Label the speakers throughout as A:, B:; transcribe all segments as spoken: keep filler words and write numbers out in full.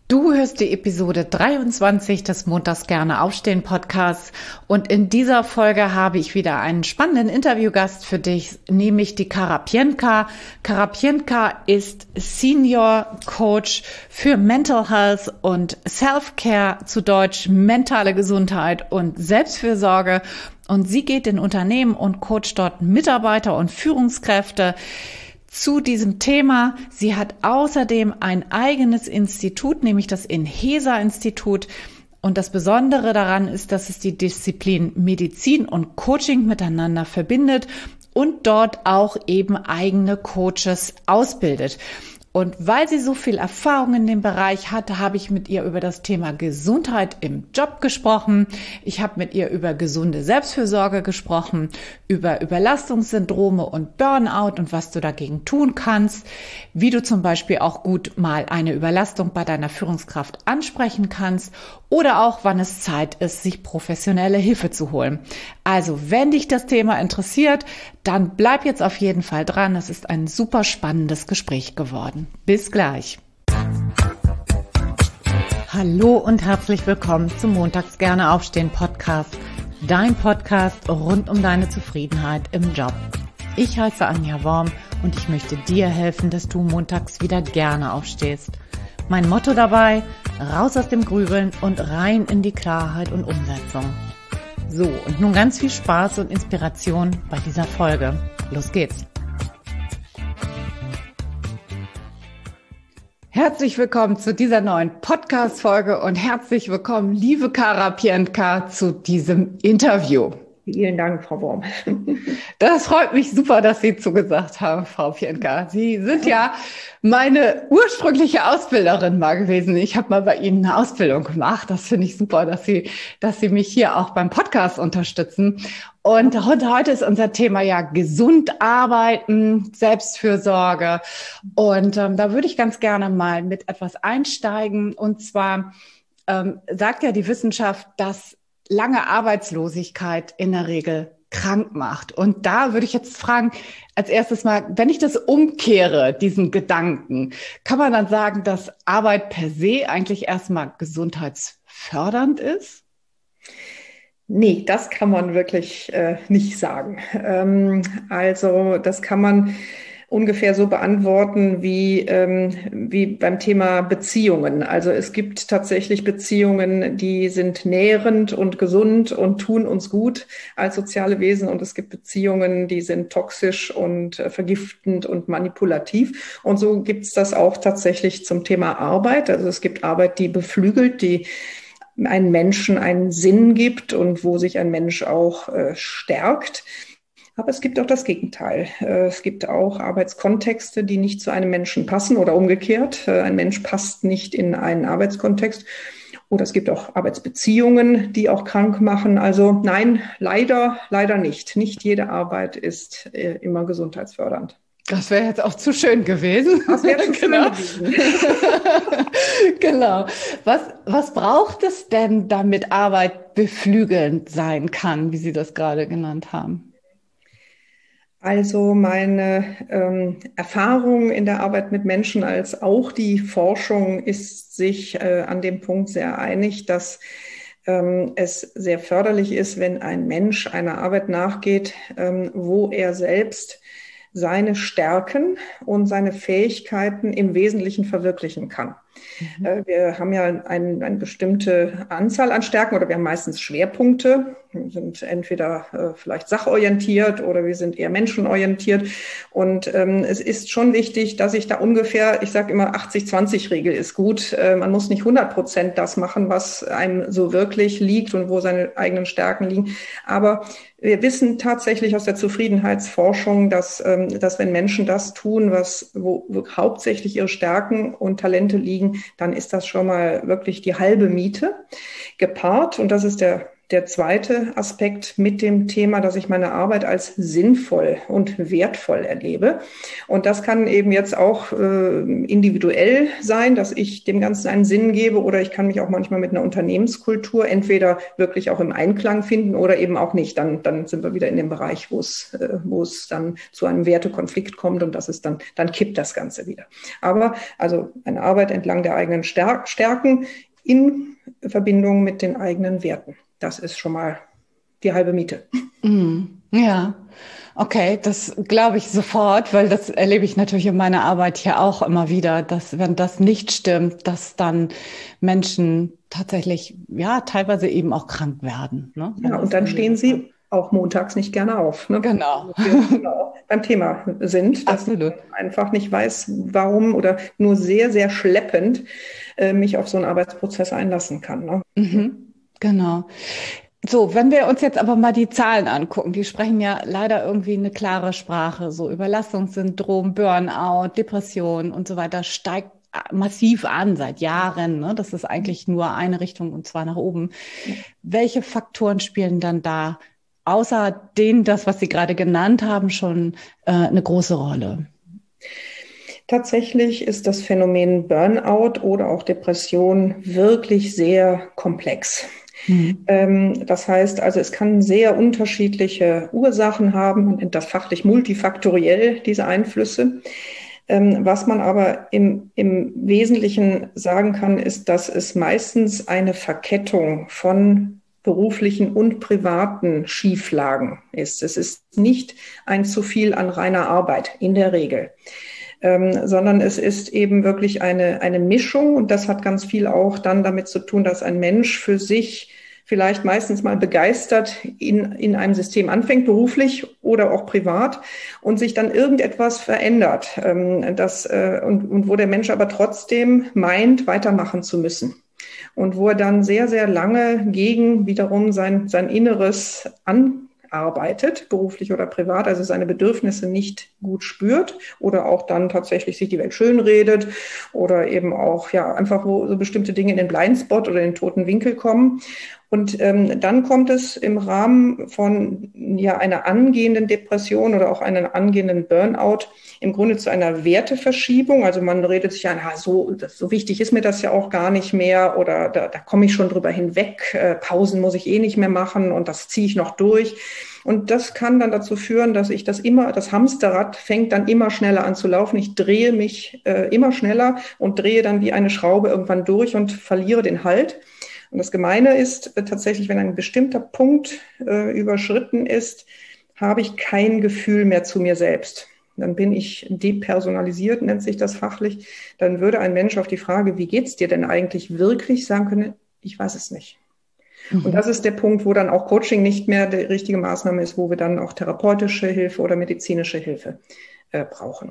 A: Du hörst die Episode dreiundzwanzig des Montags gerne aufstehen Podcasts und in dieser Folge habe ich wieder einen spannenden Interviewgast für dich, nämlich die Kara Pientka. Kara Pientka ist Senior Coach für Mental Health und Self-Care, zu Deutsch mentale Gesundheit und Selbstfürsorge, und sie geht in Unternehmen und coacht dort Mitarbeiter und Führungskräfte zu diesem Thema. Sie hat außerdem ein eigenes Institut, nämlich das Inhesa-Institut. Und das Besondere daran ist, dass es die Disziplin Medizin und Coaching miteinander verbindet und dort auch eben eigene Coaches ausbildet. Und weil sie so viel Erfahrung in dem Bereich hatte, habe ich mit ihr über das Thema Gesundheit im Job gesprochen. Ich habe mit ihr über gesunde Selbstfürsorge gesprochen, über Überlastungssyndrome und Burnout und was du dagegen tun kannst, wie du zum Beispiel auch gut mal eine Überlastung bei deiner Führungskraft ansprechen kannst oder auch, wann es Zeit ist, sich professionelle Hilfe zu holen. Also, wenn dich das Thema interessiert, dann bleib jetzt auf jeden Fall dran. Es ist ein super spannendes Gespräch geworden. Bis gleich. Hallo und herzlich willkommen zum Montags gerne aufstehen Podcast. Dein Podcast rund um deine Zufriedenheit im Job. Ich heiße Anja Worm und ich möchte dir helfen, dass du montags wieder gerne aufstehst. Mein Motto dabei: raus aus dem Grübeln und rein in die Klarheit und Umsetzung. So, und nun ganz viel Spaß und Inspiration bei dieser Folge. Los geht's! Herzlich willkommen zu dieser neuen Podcast-Folge und herzlich willkommen, liebe Kara Pientka, zu diesem Interview.
B: Vielen Dank, Frau Worm.
A: Das freut mich super, dass Sie zugesagt haben, Frau Pientka. Sie sind ja meine ursprüngliche Ausbilderin mal gewesen. Ich habe mal bei Ihnen eine Ausbildung gemacht. Das finde ich super, dass Sie, dass Sie mich hier auch beim Podcast unterstützen. Und heute ist unser Thema ja gesund arbeiten, Selbstfürsorge. Und ähm, da würde ich ganz gerne mal mit etwas einsteigen. Und zwar ähm, sagt ja die Wissenschaft, dass lange Arbeitslosigkeit in der Regel krank macht. Und da würde ich jetzt fragen, als erstes mal, wenn ich das umkehre, diesen Gedanken, kann man dann sagen, dass Arbeit per se eigentlich erstmal gesundheitsfördernd ist?
B: Nee, das kann man wirklich äh, nicht sagen. Ähm, also das kann man ungefähr so beantworten wie, ähm, wie beim Thema Beziehungen. Also es gibt tatsächlich Beziehungen, die sind nährend und gesund und tun uns gut als soziale Wesen. Und es gibt Beziehungen, die sind toxisch und äh, vergiftend und manipulativ. Und so gibt es das auch tatsächlich zum Thema Arbeit. Also es gibt Arbeit, die beflügelt, die einen Menschen einen Sinn gibt und wo sich ein Mensch auch äh, stärkt. Aber es gibt auch das Gegenteil. Es gibt auch Arbeitskontexte, die nicht zu einem Menschen passen oder umgekehrt. Ein Mensch passt nicht in einen Arbeitskontext. Oder es gibt auch Arbeitsbeziehungen, die auch krank machen. Also nein, leider, leider nicht. Nicht jede Arbeit ist immer gesundheitsfördernd.
A: Das wäre jetzt auch zu schön gewesen.
B: Das wäre zu schön
A: genau.
B: gewesen.
A: Genau. Was, was braucht es denn, damit Arbeit beflügelnd sein kann, wie Sie das gerade genannt haben?
B: Also meine ähm, Erfahrung in der Arbeit mit Menschen als auch die Forschung ist sich äh, an dem Punkt sehr einig, dass ähm, es sehr förderlich ist, wenn ein Mensch einer Arbeit nachgeht, ähm, wo er selbst seine Stärken und seine Fähigkeiten im Wesentlichen verwirklichen kann. Mhm. Wir haben ja ein, eine bestimmte Anzahl an Stärken oder wir haben meistens Schwerpunkte. Wir sind entweder äh, vielleicht sachorientiert oder wir sind eher menschenorientiert. Und ähm, es ist schon wichtig, dass ich da ungefähr, ich sage immer achtzig zwanzig Regel ist gut. Äh, man muss nicht hundert Prozent das machen, was einem so wirklich liegt und wo seine eigenen Stärken liegen. Aber wir wissen tatsächlich aus der Zufriedenheitsforschung, dass, ähm, dass wenn Menschen das tun, was wo, wo hauptsächlich ihre Stärken und Talente liegen, dann ist das schon mal wirklich die halbe Miete gepaart. Und das ist der der zweite Aspekt mit dem Thema, dass ich meine Arbeit als sinnvoll und wertvoll erlebe. Und das kann eben jetzt auch äh, individuell sein, dass ich dem Ganzen einen Sinn gebe, oder ich kann mich auch manchmal mit einer Unternehmenskultur entweder wirklich auch im Einklang finden oder eben auch nicht. Dann, dann sind wir wieder in dem Bereich, wo es, äh, wo es dann zu einem Wertekonflikt kommt, und das ist dann, dann kippt das Ganze wieder. Aber also eine Arbeit entlang der eigenen Stärken in Verbindung mit den eigenen Werten. Das ist schon mal die halbe Miete.
A: Mm, ja, okay, das glaube ich sofort, weil das erlebe ich natürlich in meiner Arbeit hier auch immer wieder, dass wenn das nicht stimmt, dass dann Menschen tatsächlich, ja, teilweise eben auch krank werden. Ne?
B: Ja, und dann stehen sie auch montags nicht gerne auf. Ne?
A: Genau.
B: Genau. Beim Thema sind, dass
A: Absolut.
B: ich einfach nicht weiß, warum, oder nur sehr, sehr schleppend äh, mich auf so einen Arbeitsprozess einlassen kann. Ne?
A: Mhm. Genau. So, wenn wir uns jetzt aber mal die Zahlen angucken, die sprechen ja leider irgendwie eine klare Sprache. So Überlastungssyndrom, Burnout, Depression und so weiter steigt massiv an seit Jahren. Ne? Das ist eigentlich nur eine Richtung, und zwar nach oben. Welche Faktoren spielen dann da, außer denen, das, was Sie gerade genannt haben, schon äh, eine große Rolle?
B: Tatsächlich ist das Phänomen Burnout oder auch Depression wirklich sehr komplex. Mhm. Ähm, das heißt also, es kann sehr unterschiedliche Ursachen haben. Man nennt das fachlich multifaktoriell, diese Einflüsse. Ähm, was man aber im, im Wesentlichen sagen kann, ist, dass es meistens eine Verkettung von beruflichen und privaten Schieflagen ist. Es ist nicht ein zu viel an reiner Arbeit in der Regel. Ähm, sondern es ist eben wirklich eine, eine Mischung, und das hat ganz viel auch dann damit zu tun, dass ein Mensch für sich vielleicht meistens mal begeistert in, in einem System anfängt, beruflich oder auch privat, und sich dann irgendetwas verändert, ähm, das, äh, und, und wo der Mensch aber trotzdem meint, weitermachen zu müssen. Und wo er dann sehr, sehr lange gegen wiederum sein, sein Inneres an arbeitet, beruflich oder privat, also seine Bedürfnisse nicht gut spürt, oder auch dann tatsächlich sich die Welt schönredet, oder eben auch ja einfach, wo so bestimmte Dinge in den Blindspot oder in den toten Winkel kommen. Und ähm, dann kommt es im Rahmen von ja einer angehenden Depression oder auch einem angehenden Burnout im Grunde zu einer Werteverschiebung. Also man redet sich ein, ah, so, das, so wichtig ist mir das ja auch gar nicht mehr, oder da, da komme ich schon drüber hinweg, äh, Pausen muss ich eh nicht mehr machen und das ziehe ich noch durch. Und das kann dann dazu führen, dass ich das immer, das Hamsterrad fängt dann immer schneller an zu laufen. Ich drehe mich äh, immer schneller und drehe dann wie eine Schraube irgendwann durch und verliere den Halt. Und das Gemeine ist äh, tatsächlich, wenn ein bestimmter Punkt äh, überschritten ist, habe ich kein Gefühl mehr zu mir selbst. Dann bin ich depersonalisiert, nennt sich das fachlich. Dann würde ein Mensch auf die Frage, wie geht's dir denn eigentlich wirklich, sagen können, ich weiß es nicht. Mhm. Und das ist der Punkt, wo dann auch Coaching nicht mehr die richtige Maßnahme ist, wo wir dann auch therapeutische Hilfe oder medizinische Hilfe äh, brauchen.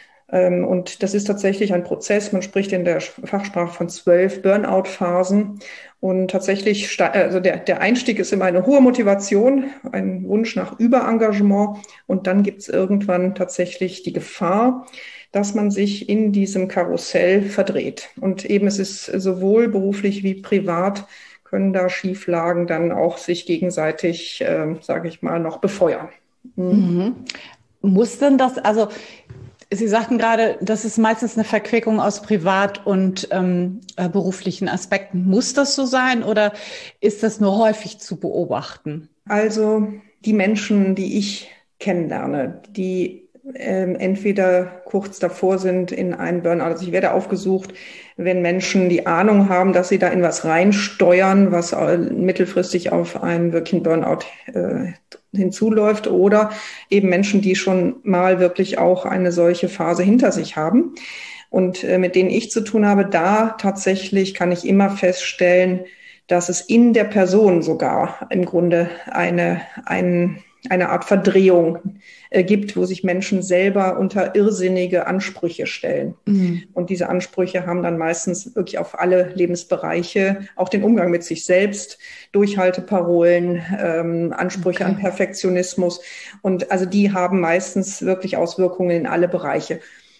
B: Und das ist tatsächlich ein Prozess. Man spricht in der Fachsprache von zwölf Burnout-Phasen. Und tatsächlich, also der, der Einstieg ist immer eine hohe Motivation, ein Wunsch nach Überengagement. Und dann gibt es irgendwann tatsächlich die Gefahr, dass man sich in diesem Karussell verdreht. Und eben es ist sowohl beruflich wie privat, können da Schieflagen dann auch sich gegenseitig, äh, sage ich mal, noch befeuern.
A: Mhm. Mhm. Muss denn das, also Sie sagten gerade, das ist meistens eine Verquickung aus privat und ähm, äh, beruflichen Aspekten. Muss das so sein, oder ist das nur häufig zu beobachten?
B: Also die Menschen, die ich kennenlerne, die ähm, entweder kurz davor sind in einen Burnout. Also ich werde aufgesucht, wenn Menschen die Ahnung haben, dass sie da in was reinsteuern, was mittelfristig auf einen wirklichen Burnout äh, hinzuläuft, oder eben Menschen, die schon mal wirklich auch eine solche Phase hinter sich haben. Und äh, mit denen ich zu tun habe, da tatsächlich kann ich immer feststellen, dass es in der Person sogar im Grunde eine, ein, eine Art Verdrehung äh, gibt, wo sich Menschen selber unter irrsinnige Ansprüche stellen. Mhm. Und diese Ansprüche haben dann meistens wirklich auf alle Lebensbereiche, auch den Umgang mit sich selbst, Durchhalteparolen, ähm, Ansprüche okay. an Perfektionismus. Und also die haben meistens wirklich Auswirkungen in alle Bereiche.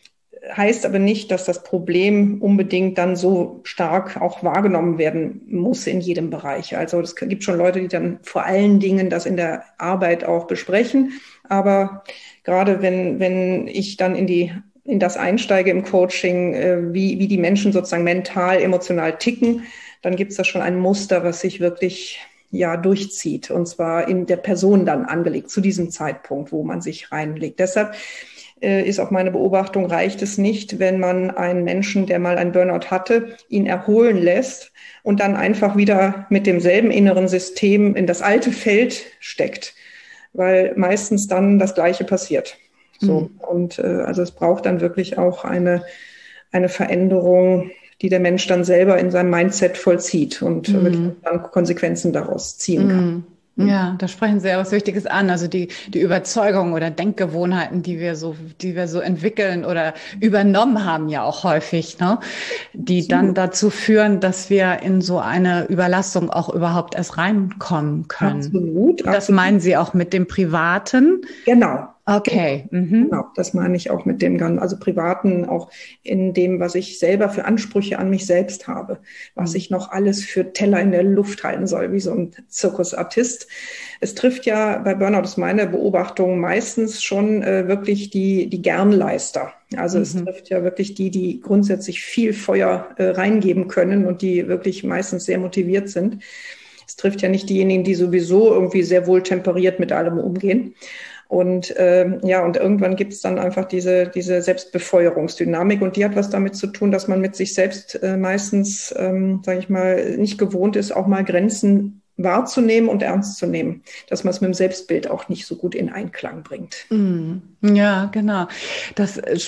B: heißt aber nicht, dass das Problem unbedingt dann so stark auch wahrgenommen werden muss in jedem Bereich. Also es gibt schon Leute, die dann vor allen Dingen das in der Arbeit auch besprechen. Aber gerade wenn, wenn ich dann in die in das einsteige im Coaching, äh, wie, wie die Menschen sozusagen mental, emotional ticken, dann gibt es da schon ein Muster, was sich wirklich ja durchzieht. Und zwar in der Person dann angelegt, zu diesem Zeitpunkt, wo man sich reinlegt. Deshalb äh, ist auch meine Beobachtung, reicht es nicht, wenn man einen Menschen, der mal einen Burnout hatte, ihn erholen lässt und dann einfach wieder mit demselben inneren System in das alte Feld steckt, weil meistens dann das Gleiche passiert. So, mhm. und äh, also es braucht dann wirklich auch eine, eine Veränderung, die der Mensch dann selber in seinem Mindset vollzieht und mhm. wirklich dann Konsequenzen daraus ziehen kann.
A: Mhm. Ja, da sprechen Sie ja was Wichtiges an. Also die, die Überzeugung oder Denkgewohnheiten, die wir so, die wir so entwickeln oder übernommen haben, ja auch häufig, ne, die Absolut. Dann dazu führen, dass wir in so eine Überlastung auch überhaupt erst reinkommen können.
B: Absolut.
A: Das absolut. Meinen Sie auch mit dem Privaten?
B: Genau.
A: Okay. Mhm.
B: Genau, das meine ich auch mit dem Ganzen, also Privaten, auch in dem, was ich selber für Ansprüche an mich selbst habe, was ich noch alles für Teller in der Luft halten soll, wie so ein Zirkusartist. Es trifft ja bei Burnout, das ist meine Beobachtung, meistens schon äh, wirklich die, die Gernleister. Also mhm. es trifft ja wirklich die, die grundsätzlich viel Feuer äh, reingeben können und die wirklich meistens sehr motiviert sind. Es trifft ja nicht diejenigen, die sowieso irgendwie sehr wohl temperiert mit allem umgehen. Und ähm, ja, und irgendwann gibt es dann einfach diese diese Selbstbefeuerungsdynamik und die hat was damit zu tun, dass man mit sich selbst äh, meistens, ähm, sage ich mal, nicht gewohnt ist, auch mal Grenzen wahrzunehmen und ernst zu nehmen, dass man es mit dem Selbstbild auch nicht so gut in Einklang bringt.
A: Mm, ja, genau. Das äh,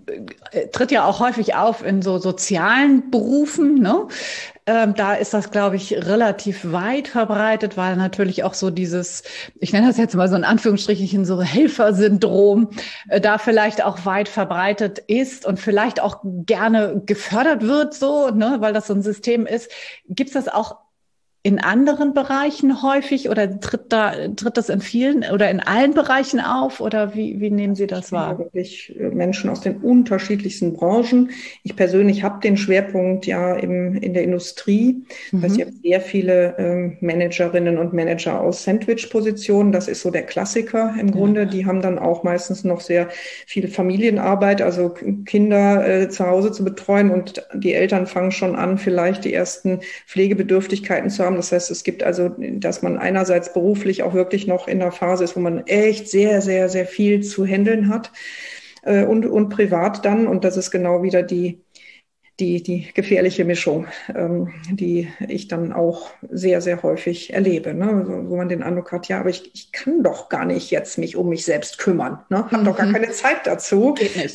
A: tritt ja auch häufig auf in so sozialen Berufen, ne? Ähm, da ist das, glaube ich, relativ weit verbreitet, weil natürlich auch so dieses, ich nenne das jetzt mal so in Anführungsstrichen, so Helfersyndrom, äh, da vielleicht auch weit verbreitet ist und vielleicht auch gerne gefördert wird, so, ne, weil das so ein System ist. Gibt's das auch in anderen Bereichen häufig oder tritt da, tritt das in vielen oder in allen Bereichen auf oder wie, wie nehmen Sie das wahr?
B: Wirklich Menschen aus den unterschiedlichsten Branchen. Ich persönlich habe den Schwerpunkt ja im, in der Industrie. Mhm. Das heißt, ich habe sehr viele ähm, Managerinnen und Manager aus Sandwich-Positionen. Das ist so der Klassiker im Grunde. Ja. Die haben dann auch meistens noch sehr viel Familienarbeit, also Kinder äh, zu Hause zu betreuen und die Eltern fangen schon an, vielleicht die ersten Pflegebedürftigkeiten zu haben. Das heißt, es gibt also, dass man einerseits beruflich auch wirklich noch in der Phase ist, wo man echt sehr, sehr, sehr viel zu handeln hat äh, und, und privat dann. Und das ist genau wieder die, die, die gefährliche Mischung, ähm, die ich dann auch sehr, sehr häufig erlebe, ne? Also, wo man den Eindruck hat, ja, aber ich, ich kann doch gar nicht jetzt mich um mich selbst kümmern, ne? Hab mhm. doch gar keine Zeit dazu.
A: Geht nicht.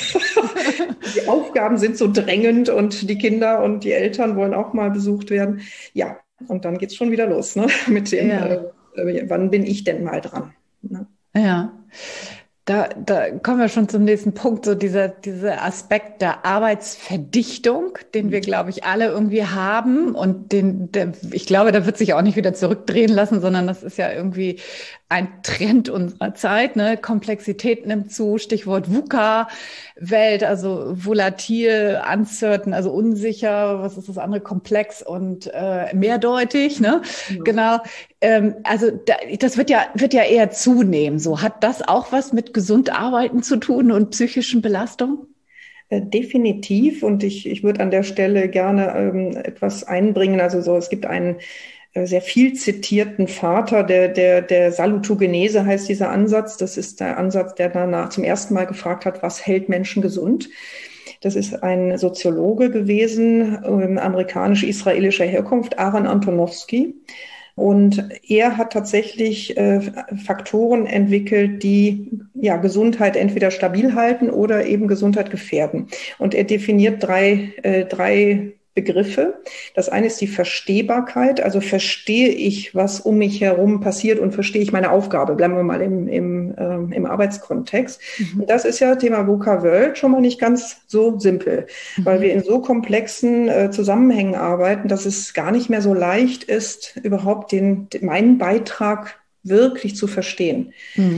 B: Die Aufgaben sind so drängend und die Kinder und die Eltern wollen auch mal besucht werden. Ja. Und dann geht's schon wieder los, ne? Mit dem, ja. äh, wann bin ich denn mal dran? Ne?
A: Ja, da, da kommen wir schon zum nächsten Punkt, so dieser, dieser Aspekt der Arbeitsverdichtung, den wir, glaube ich, alle irgendwie haben und den, der, ich glaube, da wird sich auch nicht wieder zurückdrehen lassen, sondern das ist ja irgendwie ein Trend unserer Zeit, ne? Komplexität nimmt zu, Stichwort VUCA-Welt, also volatil, uncertain, also unsicher, was ist das andere, komplex und äh, mehrdeutig, ne? Ja. Genau. Ähm, also da, das wird ja wird ja eher zunehmen. So, hat das auch was mit gesund arbeiten zu tun und psychischen Belastungen?
B: Definitiv. Und ich ich würde an der Stelle gerne ähm, etwas einbringen. Also so, es gibt einen sehr viel zitierten Vater der, der, der Salutogenese heißt dieser Ansatz. Das ist der Ansatz, der danach zum ersten Mal gefragt hat, was hält Menschen gesund? Das ist ein Soziologe gewesen, ähm, amerikanisch-israelischer Herkunft, Aaron Antonowski. Und er hat tatsächlich äh, Faktoren entwickelt, die ja Gesundheit entweder stabil halten oder eben Gesundheit gefährden. Und er definiert drei, äh, drei Begriffe. Das eine ist die Verstehbarkeit, also verstehe ich, was um mich herum passiert und verstehe ich meine Aufgabe. Bleiben wir mal im, im, ähm, im Arbeitskontext. Mhm. Und das ist ja Thema VUCA-World schon mal nicht ganz so simpel, mhm. weil wir in so komplexen äh, Zusammenhängen arbeiten, dass es gar nicht mehr so leicht ist, überhaupt den, den meinen Beitrag wirklich zu verstehen. Mhm.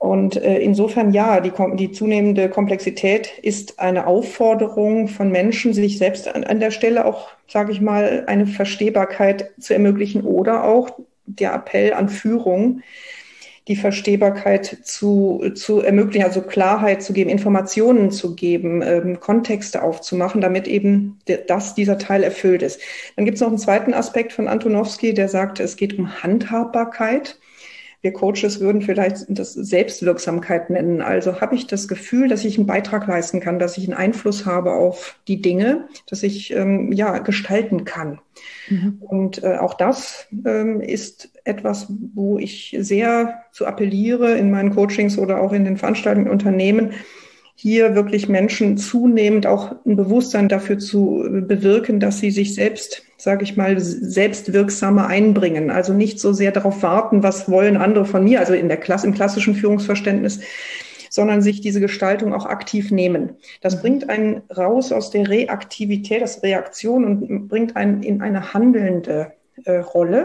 B: Und äh, insofern, ja, die, die zunehmende Komplexität ist eine Aufforderung von Menschen, sich selbst an, an der Stelle auch, sage ich mal, eine Verstehbarkeit zu ermöglichen oder auch der Appell an Führung, die Verstehbarkeit zu, zu ermöglichen, also Klarheit zu geben, Informationen zu geben, ähm, Kontexte aufzumachen, damit eben das, dieser Teil erfüllt ist. Dann gibt es noch einen zweiten Aspekt von Antonowski, der sagt, es geht um Handhabbarkeit. Wir Coaches würden vielleicht das Selbstwirksamkeit nennen. Also habe ich das Gefühl, dass ich einen Beitrag leisten kann, dass ich einen Einfluss habe auf die Dinge, dass ich ähm, ja gestalten kann. Mhm. Und äh, auch das ähm, ist etwas, wo ich sehr zu appelliere in meinen Coachings oder auch in den Veranstaltungen in Unternehmen, hier wirklich Menschen zunehmend auch ein Bewusstsein dafür zu bewirken, dass sie sich selbst, sage ich mal, selbstwirksamer einbringen. Also nicht so sehr darauf warten, was wollen andere von mir, also in der Klasse, im klassischen Führungsverständnis, sondern sich diese Gestaltung auch aktiv nehmen. Das bringt einen raus aus der Reaktivität, aus Reaktion und bringt einen in eine handelnde äh, Rolle.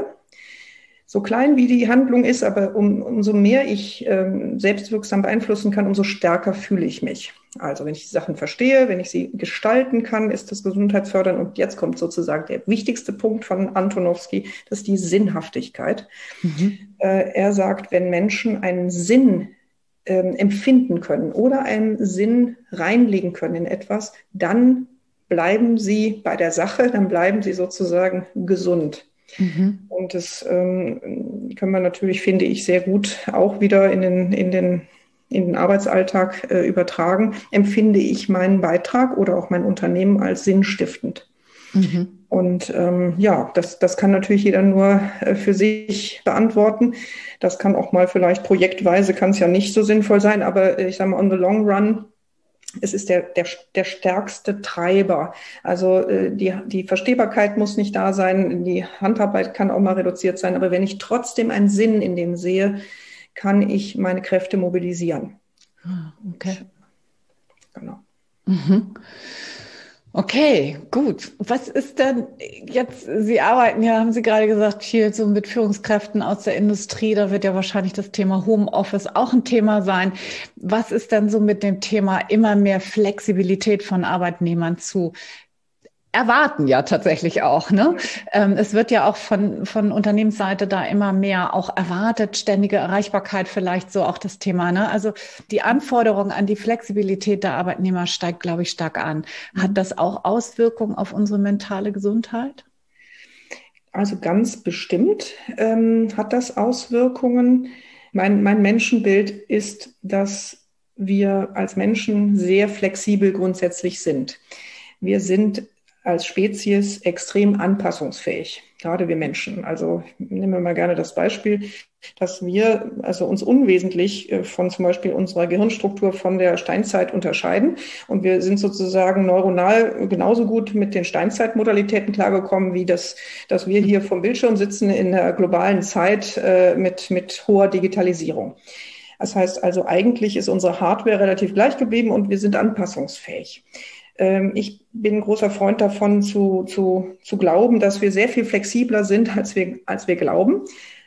B: So klein wie die Handlung ist, aber um, umso mehr ich ähm, selbstwirksam beeinflussen kann, umso stärker fühle ich mich. Also wenn ich die Sachen verstehe, wenn ich sie gestalten kann, ist das gesundheitsfördernd. Und jetzt kommt sozusagen der wichtigste Punkt von Antonowski, das ist die Sinnhaftigkeit. Mhm. Äh, er sagt, wenn Menschen einen Sinn äh, empfinden können oder einen Sinn reinlegen können in etwas, dann bleiben sie bei der Sache, dann bleiben sie sozusagen gesund. Mhm. Und das ähm, kann man natürlich, finde ich, sehr gut auch wieder in den, in den, in den Arbeitsalltag äh, übertragen. Empfinde ich meinen Beitrag oder auch mein Unternehmen als sinnstiftend. Mhm. Und ähm, ja, das, das kann natürlich jeder nur äh, für sich beantworten. Das kann auch mal vielleicht projektweise, kann es ja nicht so sinnvoll sein, aber äh, ich sage mal, on the long run, es ist der, der, der stärkste Treiber. Also äh, die, die Verstehbarkeit muss nicht da sein, die Handarbeit kann auch mal reduziert sein, aber wenn ich trotzdem einen Sinn in dem sehe, kann ich meine Kräfte mobilisieren.
A: Okay.
B: Genau.
A: Mhm. Okay, gut. Was ist denn jetzt, Sie arbeiten ja, haben Sie gerade gesagt, viel so mit Führungskräften aus der Industrie, da wird ja wahrscheinlich das Thema Homeoffice auch ein Thema sein. Was ist denn so mit dem Thema immer mehr Flexibilität von Arbeitnehmern zu erwarten, ja tatsächlich auch, ne? Ähm, es wird ja auch von, von Unternehmensseite da immer mehr auch erwartet, ständige Erreichbarkeit vielleicht so auch das Thema, ne? Also die Anforderung an die Flexibilität der Arbeitnehmer steigt, glaube ich, stark an. Hat das auch Auswirkungen auf unsere mentale Gesundheit?
B: Also ganz bestimmt ähm, hat das Auswirkungen. Mein, mein Menschenbild ist, dass wir als Menschen sehr flexibel grundsätzlich sind. Wir sind als Spezies extrem anpassungsfähig, gerade wir Menschen. Also nehmen wir mal gerne das Beispiel, dass wir also uns unwesentlich von zum Beispiel unserer Gehirnstruktur von der Steinzeit unterscheiden. Und wir sind sozusagen neuronal genauso gut mit den Steinzeitmodalitäten klargekommen, wie das, dass wir hier vom Bildschirm sitzen in der globalen Zeit äh, mit, mit hoher Digitalisierung. Das heißt also, eigentlich ist unsere Hardware relativ gleich geblieben und wir sind anpassungsfähig. Ich bin ein großer Freund davon, zu, zu, zu glauben, dass wir sehr viel flexibler sind, als wir, als wir glauben.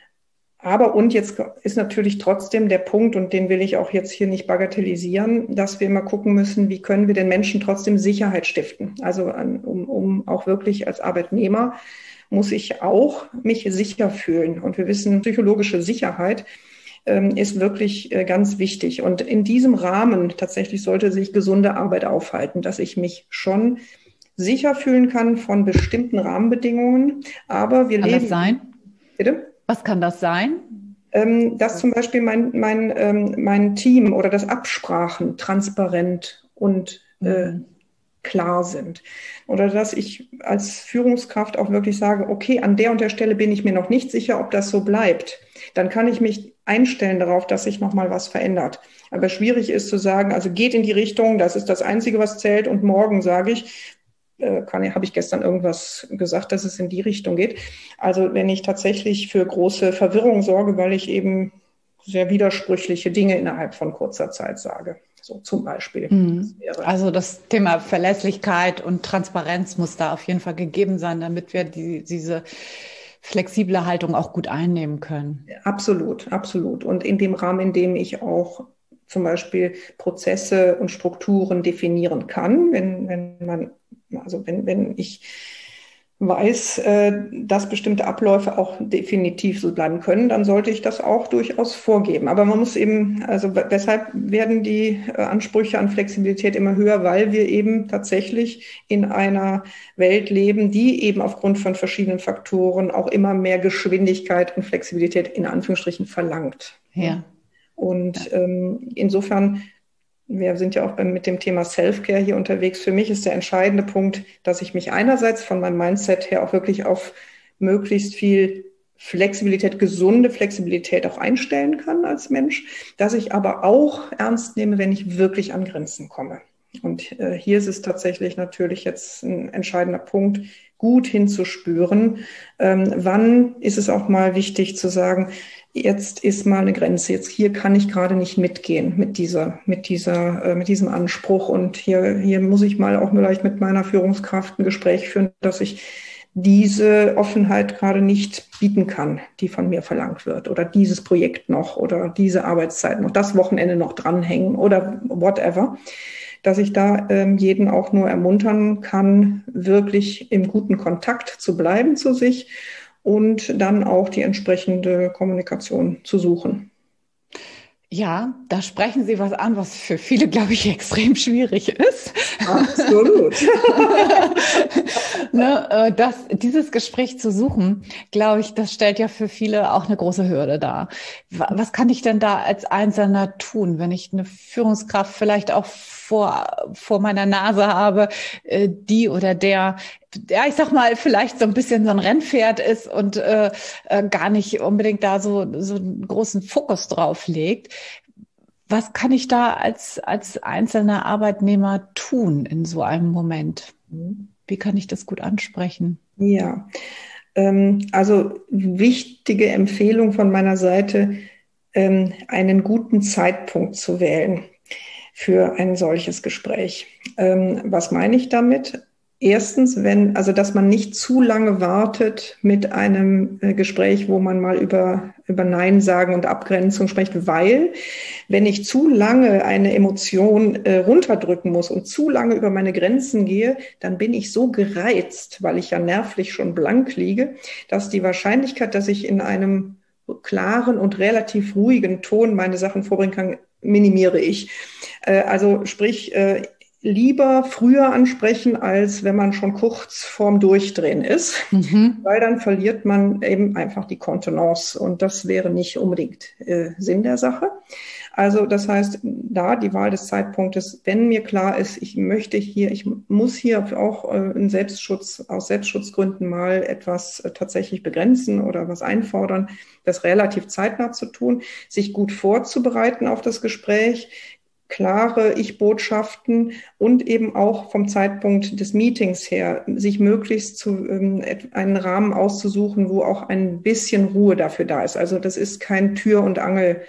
B: Aber, und jetzt ist natürlich trotzdem der Punkt, und den will ich auch jetzt hier nicht bagatellisieren, dass wir immer gucken müssen, wie können wir den Menschen trotzdem Sicherheit stiften. Also um, um auch wirklich als Arbeitnehmer muss ich auch mich sicher fühlen. Und wir wissen, psychologische Sicherheit ist wirklich ganz wichtig. Und in diesem Rahmen tatsächlich sollte sich gesunde Arbeit aufhalten, dass ich mich schon sicher fühlen kann von bestimmten Rahmenbedingungen. Aber wir
A: kann
B: leben.
A: Das sein?
B: Bitte?
A: Was kann das sein?
B: Dass zum Beispiel mein, mein, mein Team oder das Absprachen transparent und mhm. äh, klar sind. Oder dass ich als Führungskraft auch wirklich sage, okay, an der und der Stelle bin ich mir noch nicht sicher, ob das so bleibt. Dann kann ich mich einstellen darauf, dass sich nochmal was verändert. Aber schwierig ist zu sagen, also geht in die Richtung, das ist das Einzige, was zählt. Und morgen sage ich, äh, kann, habe ich gestern irgendwas gesagt, dass es in die Richtung geht. Also wenn ich tatsächlich für große Verwirrung sorge, weil ich eben sehr widersprüchliche Dinge innerhalb von kurzer Zeit sage. So zum Beispiel.
A: Mhm. Das also das Thema Verlässlichkeit und Transparenz muss da auf jeden Fall gegeben sein, damit wir die, diese flexible Haltung auch gut einnehmen können.
B: Absolut, absolut. Und in dem Rahmen, in dem ich auch zum Beispiel Prozesse und Strukturen definieren kann, wenn, wenn man, also wenn, wenn ich weiß, äh, dass bestimmte Abläufe auch definitiv so bleiben können, dann sollte ich das auch durchaus vorgeben. Aber man muss eben, also weshalb werden die äh, Ansprüche an Flexibilität immer höher? Weil wir eben tatsächlich in einer Welt leben, die eben aufgrund von verschiedenen Faktoren auch immer mehr Geschwindigkeit und Flexibilität in Anführungsstrichen verlangt.
A: Ja.
B: Und ja. ähm, insofern, wir sind ja auch mit dem Thema Self-Care hier unterwegs. Für mich ist der entscheidende Punkt, dass ich mich einerseits von meinem Mindset her auch wirklich auf möglichst viel Flexibilität, gesunde Flexibilität auch einstellen kann als Mensch, dass ich aber auch ernst nehme, wenn ich wirklich an Grenzen komme. Und äh, hier ist es tatsächlich natürlich jetzt ein entscheidender Punkt, gut hinzuspüren. Ähm, wann ist es auch mal wichtig zu sagen, jetzt ist mal eine Grenze. Jetzt hier kann ich gerade nicht mitgehen mit dieser, mit dieser, äh, mit diesem Anspruch. Und hier, hier muss ich mal auch vielleicht mit meiner Führungskraft ein Gespräch führen, dass ich diese Offenheit gerade nicht bieten kann, die von mir verlangt wird, oder dieses Projekt noch, oder diese Arbeitszeit noch, das Wochenende noch dranhängen oder whatever. Dass ich da ähm, jeden auch nur ermuntern kann, wirklich im guten Kontakt zu bleiben zu sich und dann auch die entsprechende Kommunikation zu suchen.
A: Ja, da sprechen Sie was an, was für viele, glaube ich, extrem schwierig ist.
B: Absolut.
A: ne, das, dieses Gespräch zu suchen, glaube ich, das stellt ja für viele auch eine große Hürde dar. Was kann ich denn da als Einzelner tun, wenn ich eine Führungskraft vielleicht auch vor, vor meiner Nase habe, die oder der, ja, ich sag mal, vielleicht so ein bisschen so ein Rennpferd ist und äh, gar nicht unbedingt da so, so einen großen Fokus drauf legt. Was kann ich da als, als einzelner Arbeitnehmer tun in so einem Moment? Wie kann ich das gut ansprechen?
B: Ja, ähm, also wichtige Empfehlung von meiner Seite, ähm, einen guten Zeitpunkt zu wählen für ein solches Gespräch. Ähm, was meine ich damit? Erstens, wenn, also, dass man nicht zu lange wartet mit einem äh, Gespräch, wo man mal über, über Nein sagen und Abgrenzung spricht, weil, wenn ich zu lange eine Emotion äh, runterdrücken muss und zu lange über meine Grenzen gehe, dann bin ich so gereizt, weil ich ja nervlich schon blank liege, dass die Wahrscheinlichkeit, dass ich in einem klaren und relativ ruhigen Ton meine Sachen vorbringen kann, minimiere ich. Äh, also, sprich, äh, lieber früher ansprechen, als wenn man schon kurz vorm Durchdrehen ist, mhm. weil dann verliert man eben einfach die Kontenance und das wäre nicht unbedingt äh, Sinn der Sache. Also das heißt, da die Wahl des Zeitpunktes, wenn mir klar ist, ich möchte hier, ich muss hier auch äh, in Selbstschutz, aus Selbstschutzgründen mal etwas äh, tatsächlich begrenzen oder was einfordern, das relativ zeitnah zu tun, sich gut vorzubereiten auf das Gespräch, klare Ich-Botschaften und eben auch vom Zeitpunkt des Meetings her, sich möglichst zu ähm, einen Rahmen auszusuchen, wo auch ein bisschen Ruhe dafür da ist. Also das ist kein Tür- und Angel-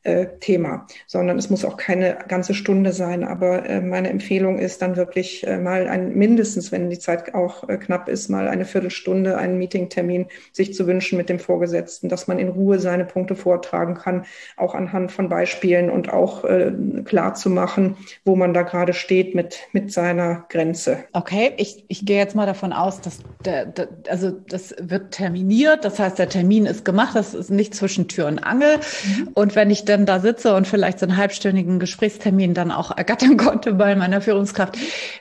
B: Thema, sondern es muss auch keine ganze Stunde sein. Aber äh, meine Empfehlung ist dann wirklich äh, mal ein, mindestens, wenn die Zeit auch äh, knapp ist, mal eine Viertelstunde, einen Meetingtermin sich zu wünschen mit dem Vorgesetzten, dass man in Ruhe seine Punkte vortragen kann, auch anhand von Beispielen und auch äh, klar zu machen, wo man da gerade steht mit, mit seiner Grenze.
A: Okay, ich, ich gehe jetzt mal davon aus, dass der, der, also das wird terminiert, das heißt, der Termin ist gemacht, das ist nicht zwischen Tür und Angel. Mhm. Und wenn ich dann da sitze und vielleicht so einen halbstündigen Gesprächstermin dann auch ergattern konnte bei meiner Führungskraft,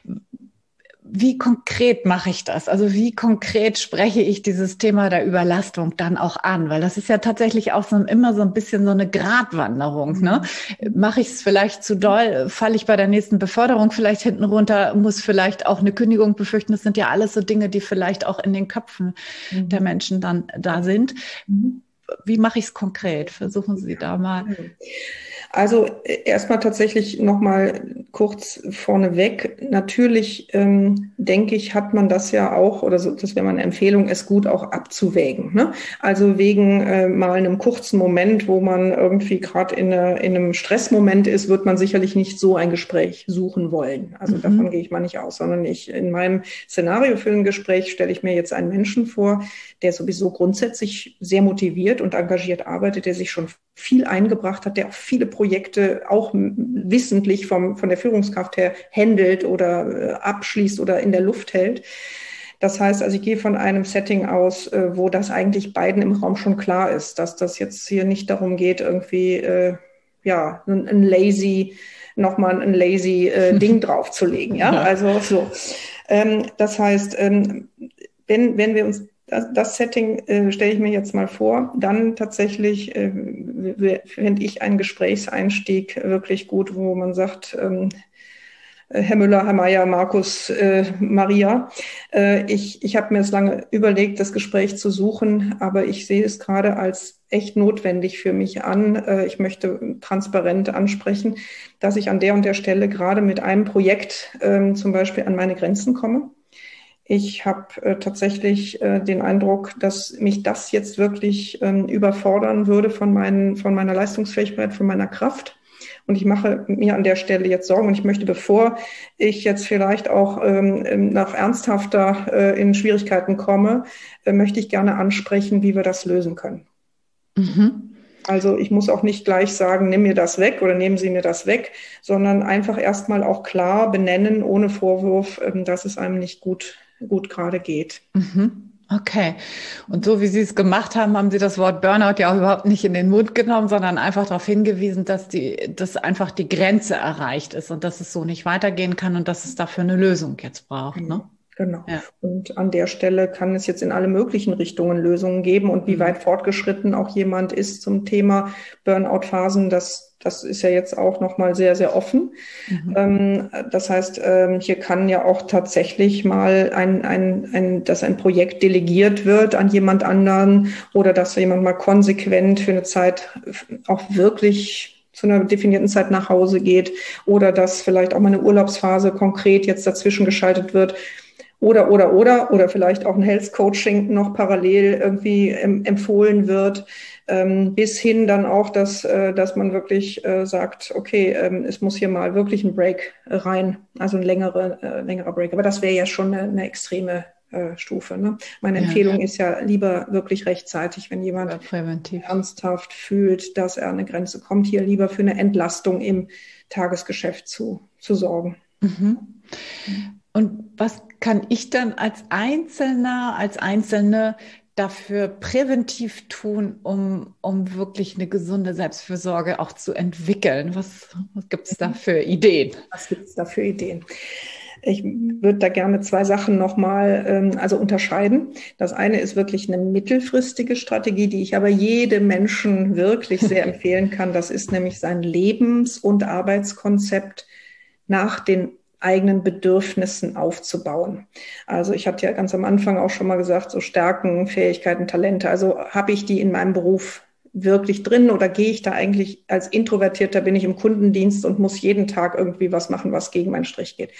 A: wie konkret mache ich das? Also wie konkret spreche ich dieses Thema der Überlastung dann auch an? Weil das ist ja tatsächlich auch so immer so ein bisschen so eine Gratwanderung. Ne? Mache ich es vielleicht zu doll? Falle ich bei der nächsten Beförderung vielleicht hinten runter? Muss vielleicht auch eine Kündigung befürchten? Das sind ja alles so Dinge, die vielleicht auch in den Köpfen mhm. der Menschen dann da sind. Mhm. Wie mache ich es konkret? Versuchen Sie da mal.
B: Also erstmal tatsächlich nochmal kurz vorneweg. Natürlich ähm, denke ich, hat man das ja auch, oder so, das wäre meine Empfehlung, es gut auch abzuwägen. Ne? Also wegen äh, mal einem kurzen Moment, wo man irgendwie gerade in, eine, in einem Stressmoment ist, wird man sicherlich nicht so ein Gespräch suchen wollen. Also mhm. davon gehe ich mal nicht aus, sondern ich in meinem Szenario für ein Gespräch stelle ich mir jetzt einen Menschen vor, der sowieso grundsätzlich sehr motiviert und engagiert arbeitet, der sich schon viel eingebracht hat, der auch viele Projekte auch wissentlich vom, von der Führungskraft her handelt oder äh, abschließt oder in der Luft hält. Das heißt, also ich gehe von einem Setting aus, äh, wo das eigentlich beiden im Raum schon klar ist, dass das jetzt hier nicht darum geht, irgendwie äh, ja ein, ein lazy, nochmal ein lazy äh, Ding draufzulegen. Ja, also so. Ähm, das heißt, ähm, wenn, wenn wir uns Das, das Setting äh, stelle ich mir jetzt mal vor. Dann tatsächlich äh, finde ich einen Gesprächseinstieg wirklich gut, wo man sagt, ähm, Herr Müller, Herr Meier, Markus, äh, Maria, äh, ich, ich habe mir jetzt lange überlegt, das Gespräch zu suchen, aber ich sehe es gerade als echt notwendig für mich an. Äh, ich möchte transparent ansprechen, dass ich an der und der Stelle gerade mit einem Projekt äh, zum Beispiel an meine Grenzen komme. Ich habe äh, tatsächlich äh, den Eindruck, dass mich das jetzt wirklich ähm, überfordern würde von, meinen, von meiner Leistungsfähigkeit, von meiner Kraft. Und ich mache mir an der Stelle jetzt Sorgen. Und ich möchte, bevor ich jetzt vielleicht auch ähm, noch ernsthafter äh, in Schwierigkeiten komme, äh, möchte ich gerne ansprechen, wie wir das lösen können. Mhm. Also ich muss auch nicht gleich sagen, nimm mir das weg oder nehmen Sie mir das weg, sondern einfach erstmal auch klar benennen, ohne Vorwurf, ähm, dass es einem nicht gut gut gerade geht.
A: Mhm. Okay. Und so wie Sie es gemacht haben, haben Sie das Wort Burnout ja auch überhaupt nicht in den Mund genommen, sondern einfach darauf hingewiesen, dass die, dass einfach die Grenze erreicht ist und dass es so nicht weitergehen kann und dass es dafür eine Lösung jetzt braucht, ne?
B: Genau. Ja. Und an der Stelle kann es jetzt in alle möglichen Richtungen Lösungen geben. Und wie weit fortgeschritten auch jemand ist zum Thema Burnout-Phasen, das, das ist ja jetzt auch nochmal sehr, sehr offen. Mhm. Ähm, das heißt, ähm, hier kann ja auch tatsächlich mal ein, ein, ein, dass ein Projekt delegiert wird an jemand anderen oder dass jemand mal konsequent für eine Zeit auch wirklich zu einer definierten Zeit nach Hause geht oder dass vielleicht auch mal eine Urlaubsphase konkret jetzt dazwischen geschaltet wird. Oder, oder, oder, oder vielleicht auch ein Health Coaching noch parallel irgendwie em, empfohlen wird, ähm, bis hin dann auch, dass, äh, dass man wirklich äh, sagt, okay, ähm, es muss hier mal wirklich ein Break rein, also ein längere, äh, längerer Break. Aber das wäre ja schon eine, eine extreme äh, Stufe. Ne? Meine ja, Empfehlung ja. ist ja lieber wirklich rechtzeitig, wenn jemand ernsthaft fühlt, dass er an eine Grenze kommt, hier lieber für eine Entlastung im Tagesgeschäft zu, zu sorgen.
A: Mhm. Und was kann ich dann als Einzelner, als Einzelne dafür präventiv tun, um, um wirklich eine gesunde Selbstfürsorge auch zu entwickeln? Was, was gibt es da für Ideen?
B: Was gibt es da für Ideen? Ich würde da gerne zwei Sachen nochmal ähm, also unterscheiden. Das eine ist wirklich eine mittelfristige Strategie, die ich aber jedem Menschen wirklich sehr empfehlen kann. Das ist nämlich sein Lebens- und Arbeitskonzept nach den eigenen Bedürfnissen aufzubauen. Also ich hatte ja ganz am Anfang auch schon mal gesagt, so Stärken, Fähigkeiten, Talente. Also habe ich die in meinem Beruf wirklich drin oder gehe ich da eigentlich als Introvertierter, bin ich im Kundendienst und muss jeden Tag irgendwie was machen, was gegen meinen Strich geht.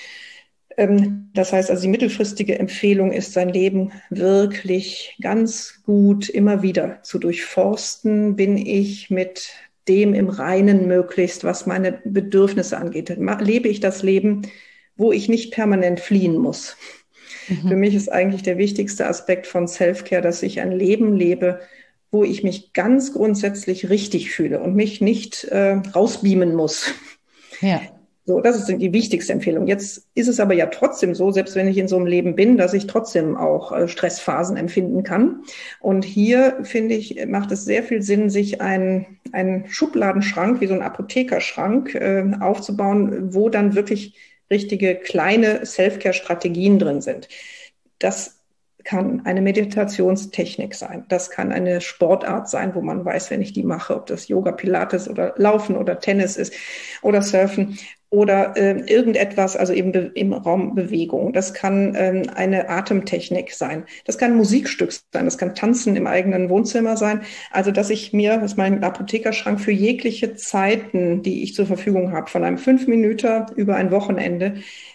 B: Das heißt also, die mittelfristige Empfehlung ist, sein Leben wirklich ganz gut immer wieder zu durchforsten. Bin ich mit dem im Reinen möglichst, was meine Bedürfnisse angeht. Lebe ich das Leben, wo ich nicht permanent fliehen muss. Mhm. Für mich ist eigentlich der wichtigste Aspekt von Self-Care, dass ich ein Leben lebe, wo ich mich ganz grundsätzlich richtig fühle und mich nicht äh, rausbeamen muss. Ja. So, das ist die wichtigste Empfehlung. Jetzt ist es aber ja trotzdem so, selbst wenn ich in so einem Leben bin, dass ich trotzdem auch äh, Stressphasen empfinden kann. Und hier, finde ich, macht es sehr viel Sinn, sich einen, einen Schubladenschrank, wie so ein Apothekerschrank, äh, aufzubauen, wo dann wirklich richtige kleine Self-Care-Strategien drin sind. Das kann eine Meditationstechnik sein. Das kann eine Sportart sein, wo man weiß, wenn ich die mache, ob das Yoga, Pilates oder Laufen oder Tennis ist oder Surfen oder äh, irgendetwas, also eben be- im Raum Bewegung. Das kann ähm, eine Atemtechnik sein. Das kann ein Musikstück sein. Das kann Tanzen im eigenen Wohnzimmer sein. Also, dass ich mir, das ist mein Apothekerschrank, für jegliche Zeiten, die ich zur Verfügung habe, von einem Fünf-Minüter über ein Wochenende,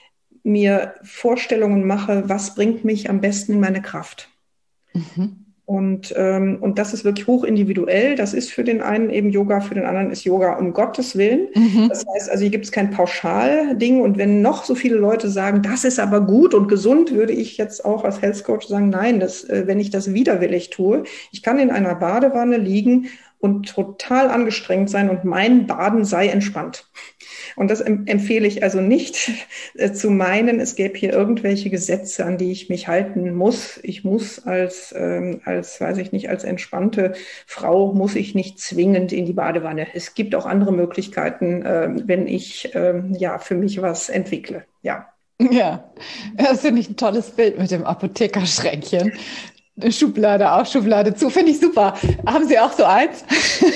B: mir Vorstellungen mache, was bringt mich am besten in meine Kraft.
A: Mhm.
B: Und, ähm, und das ist wirklich hoch individuell. Das ist für den einen eben Yoga, für den anderen ist Yoga um Gottes Willen.
A: Mhm.
B: Das heißt also, hier gibt es kein Pauschalding. Und wenn noch so viele Leute sagen, das ist aber gut und gesund, würde ich jetzt auch als Health Coach sagen, nein, das, äh, wenn ich das widerwillig tue, ich kann in einer Badewanne liegen und total angestrengt sein und mein Baden sei entspannt. Und das empfehle ich also nicht äh, zu meinen, es gäbe hier irgendwelche Gesetze, an die ich mich halten muss. Ich muss als, ähm, als, weiß ich nicht, als entspannte Frau muss ich nicht zwingend in die Badewanne. Es gibt auch andere Möglichkeiten, äh, wenn ich ähm, ja für mich was entwickle. Ja.
A: Ja, das finde ich ein tolles Bild mit dem Apothekerschränkchen. Schublade auf, Schublade zu. Finde ich super. Haben Sie auch so eins?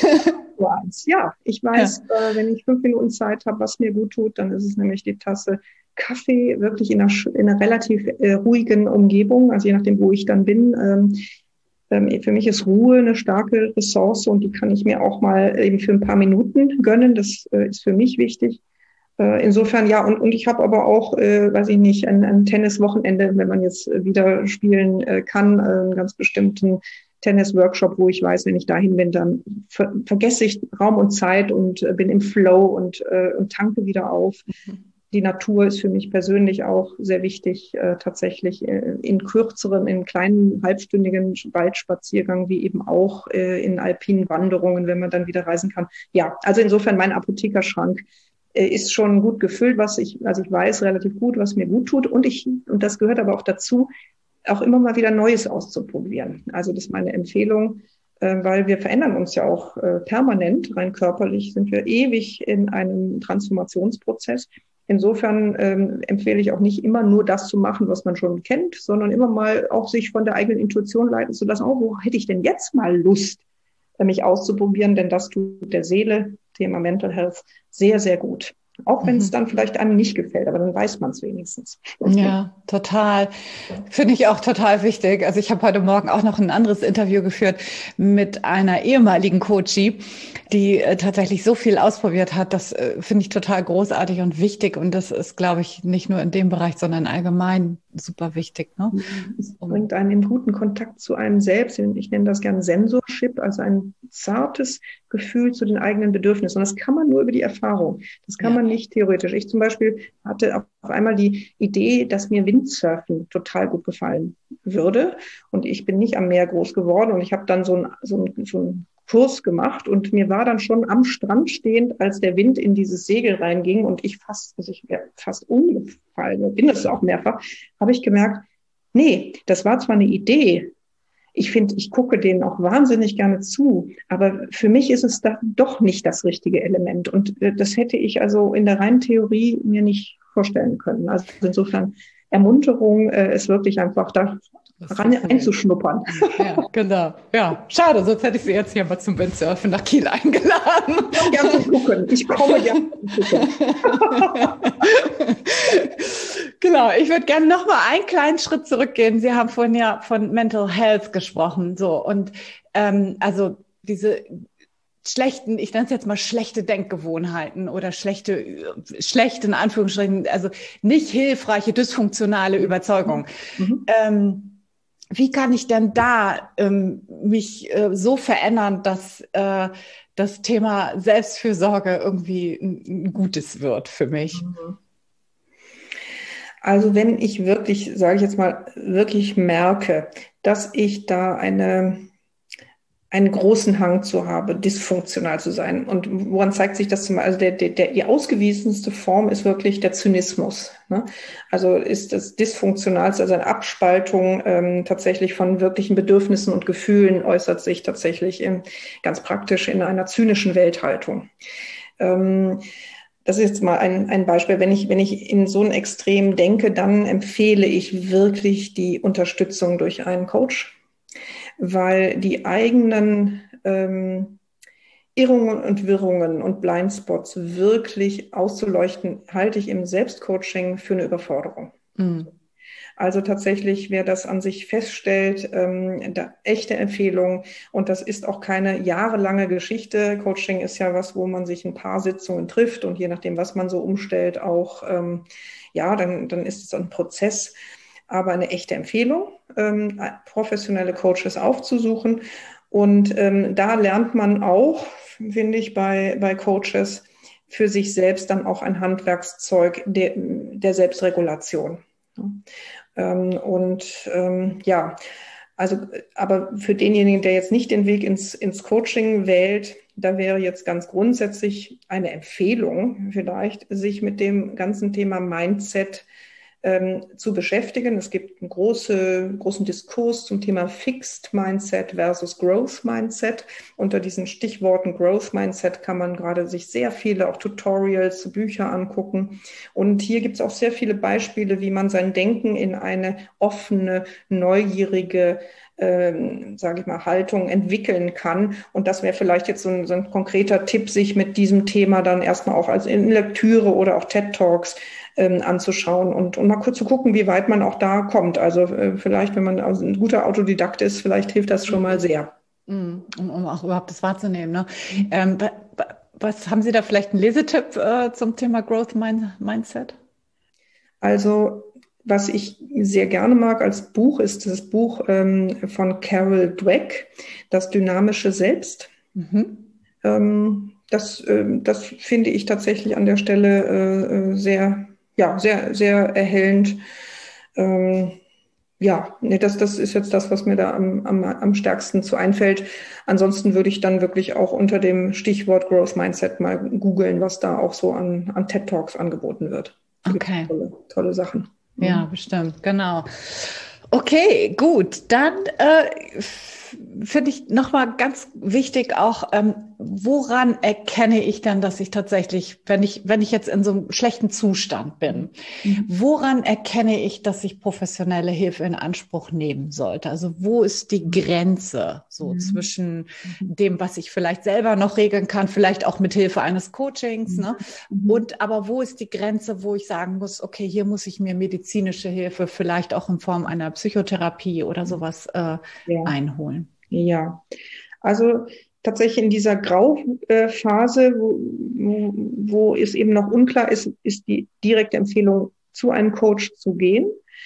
B: So eins. Ja, ich weiß, ja. äh, wenn ich fünf Minuten Zeit habe, was mir gut tut, dann ist es nämlich die Tasse Kaffee, wirklich in einer, in einer relativ äh, ruhigen Umgebung, also je nachdem, wo ich dann bin. Ähm, ähm, für mich ist Ruhe eine starke Ressource und die kann ich mir auch mal eben für ein paar Minuten gönnen. Das äh, ist für mich wichtig. Äh, insofern, ja, und, und ich habe aber auch, äh, weiß ich nicht, ein, ein Tenniswochenende, wenn man jetzt wieder spielen äh, kann, äh, einen ganz bestimmten Tennis-Workshop, wo ich weiß, wenn ich dahin bin, dann ver vergesse ich Raum und Zeit und äh, bin im Flow und, äh, und tanke wieder auf. Mhm. Die Natur ist für mich persönlich auch sehr wichtig, äh, tatsächlich äh, in kürzeren, in kleinen, halbstündigen Waldspaziergängen, wie eben auch äh, in alpinen Wanderungen, wenn man dann wieder reisen kann. Ja, also insofern mein Apothekerschrank äh, ist schon gut gefüllt, was ich, also ich weiß relativ gut, was mir gut tut. Und ich, und das gehört aber auch dazu, auch immer mal wieder Neues auszuprobieren. Also das ist meine Empfehlung, äh, weil wir verändern uns ja auch äh, permanent, rein körperlich sind wir ewig in einem Transformationsprozess. Insofern ähm, empfehle ich auch nicht immer nur das zu machen, was man schon kennt, sondern immer mal auch sich von der eigenen Intuition leiten zu lassen, oh, wo hätte ich denn jetzt mal Lust, äh, mich auszuprobieren, denn das tut der Seele, Thema Mental Health, sehr, sehr gut. Auch wenn es mhm. dann vielleicht einem nicht gefällt, aber dann weiß man es wenigstens.
A: Ja, total. Finde ich auch total wichtig. Also ich habe heute Morgen auch noch ein anderes Interview geführt mit einer ehemaligen Coachie, die äh, tatsächlich so viel ausprobiert hat. Das äh, finde ich total großartig und wichtig. Und das ist, glaube ich, nicht nur in dem Bereich, sondern allgemein super wichtig. Ne?
B: Es bringt einen in guten Kontakt zu einem selbst. Ich nenne das gern Sensorship, also ein zartes Gefühl zu den eigenen Bedürfnissen. Und das kann man nur über die Erfahrung. Das kann ja. man nicht theoretisch. Ich zum Beispiel hatte auf einmal die Idee, dass mir Windsurfen total gut gefallen würde. Und ich bin nicht am Meer groß geworden. Und ich habe dann so ein, so ein, so ein Kurs gemacht und mir war dann schon am Strand stehend, als der Wind in dieses Segel reinging und ich fast, also ich wäre fast umgefallen, bin es auch mehrfach, habe ich gemerkt, nee, das war zwar eine Idee, ich finde, ich gucke denen auch wahnsinnig gerne zu, aber für mich ist es da doch nicht das richtige Element und das hätte ich also in der reinen Theorie mir nicht vorstellen können. Also insofern Ermunterung äh, ist wirklich einfach da ran einzuschnuppern.
A: Ja, genau. Ja, schade, sonst hätte ich Sie jetzt hier mal zum Windsurfen nach Kiel eingeladen.
B: Ich komme gerne zu gucken. Ich komme gerne zu gucken.
A: Genau, ich würde gerne noch mal einen kleinen Schritt zurückgehen. Sie haben vorhin ja von Mental Health gesprochen, so und ähm, also diese schlechten, ich nenne es jetzt mal schlechte Denkgewohnheiten oder schlechte, schlechte in Anführungsstrichen, also nicht hilfreiche, dysfunktionale Überzeugung. Mhm. Ähm, wie kann ich denn da ähm, mich äh, so verändern, dass äh, das Thema Selbstfürsorge irgendwie ein, ein gutes wird für mich?
B: Also wenn ich wirklich, sage ich jetzt mal, wirklich merke, dass ich da eine einen großen Hang zu habe, dysfunktional zu sein. Und woran zeigt sich das zum Beispiel? Also der, der, der, die ausgewiesenste Form ist wirklich der Zynismus. Ne? Also ist das Dysfunktionalste, also eine Abspaltung ähm, tatsächlich von wirklichen Bedürfnissen und Gefühlen äußert sich tatsächlich in, ganz praktisch in einer zynischen Welthaltung. Ähm, das ist jetzt mal ein, ein Beispiel. Wenn ich, wenn ich in so ein Extrem denke, dann empfehle ich wirklich die Unterstützung durch einen Coach, weil die eigenen ähm, Irrungen und Wirrungen und Blindspots wirklich auszuleuchten, halte ich im Selbstcoaching für eine Überforderung. Mhm. Also tatsächlich, wer das an sich feststellt, ähm, da echte Empfehlung. Und das ist auch keine jahrelange Geschichte. Coaching ist ja was, wo man sich ein paar Sitzungen trifft und je nachdem, was man so umstellt, auch, ähm, ja, dann, dann ist es ein Prozess. Aber eine echte Empfehlung, ähm, professionelle Coaches aufzusuchen. Und ähm, da lernt man auch, finde ich, bei, bei Coaches für sich selbst dann auch ein Handwerkszeug der, der Selbstregulation. Ähm, und ähm, ja, also, aber für denjenigen, der jetzt nicht den Weg ins, ins Coaching wählt, da wäre jetzt ganz grundsätzlich eine Empfehlung vielleicht, sich mit dem ganzen Thema Mindset ähm, zu beschäftigen. Es gibt einen große, großen Diskurs zum Thema Fixed Mindset versus Growth Mindset. Unter diesen Stichworten Growth Mindset kann man gerade sich sehr viele auch Tutorials, Bücher angucken. Und hier gibt es auch sehr viele Beispiele, wie man sein Denken in eine offene, neugierige, ähm, sage ich mal, Haltung entwickeln kann. Und das wäre vielleicht jetzt so ein, so ein konkreter Tipp, sich mit diesem Thema dann erstmal auch als in Lektüre oder auch TED Talks ähm, anzuschauen und, und mal kurz zu gucken, wie weit man auch da kommt. Also äh, vielleicht, wenn man also ein guter Autodidakt ist, vielleicht hilft das schon mal sehr.
A: Um, um auch überhaupt das wahrzunehmen. Ne? Ähm, was haben Sie da vielleicht einen Lesetipp äh, zum Thema Growth Mind- Mindset?
B: Also was ich sehr gerne mag als Buch, ist das Buch ähm, von Carol Dweck, Das dynamische Selbst. Mhm. Ähm, das, äh, das finde ich tatsächlich an der Stelle äh, sehr, ja, sehr, sehr erhellend. Ähm, ja, nee, das, das ist jetzt das, was mir da am, am, am stärksten zu einfällt. Ansonsten würde ich dann wirklich auch unter dem Stichwort Growth Mindset mal googeln, was da auch so an, an TED Talks angeboten wird.
A: Okay.
B: Tolle, tolle Sachen.
A: Ja, bestimmt, genau. Okay, gut. Dann äh, finde ich nochmal ganz wichtig auch, ähm, woran erkenne ich dann, dass ich tatsächlich, wenn ich, wenn ich jetzt in so einem schlechten Zustand bin, mhm. woran erkenne ich, dass ich professionelle Hilfe in Anspruch nehmen sollte? Also wo ist die Grenze so mhm. zwischen dem, was ich vielleicht selber noch regeln kann, vielleicht auch mit Hilfe eines Coachings, mhm. ne? Und aber wo ist die Grenze, wo ich sagen muss, okay, hier muss ich mir medizinische Hilfe vielleicht auch in Form einer Psychotherapie oder sowas äh, ja. einholen?
B: Ja, also tatsächlich in dieser Grauphase, wo, wo, wo es eben noch unklar ist, ist die direkte Empfehlung, zu einem Coach zu gehen.